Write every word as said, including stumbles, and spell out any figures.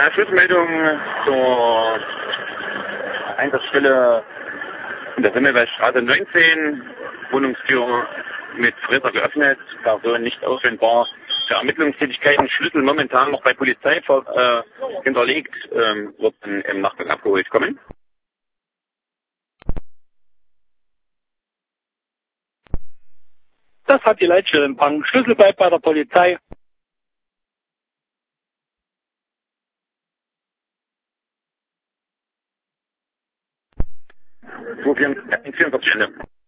Ja, Schussmeldung zur Einsatzstelle in der Semmelweisstraße neunzehn. Wohnungstür mit Fresser geöffnet, Person nicht auffindbar. Für Ermittlungstätigkeiten Schlüssel momentan noch bei Polizei äh, hinterlegt, ähm, wird dann im Nachgang abgeholt kommen. Das hat die Leitstelle empfangen. Schlüssel bleibt bei der Polizei. zweihundertvierundvierzig Ende.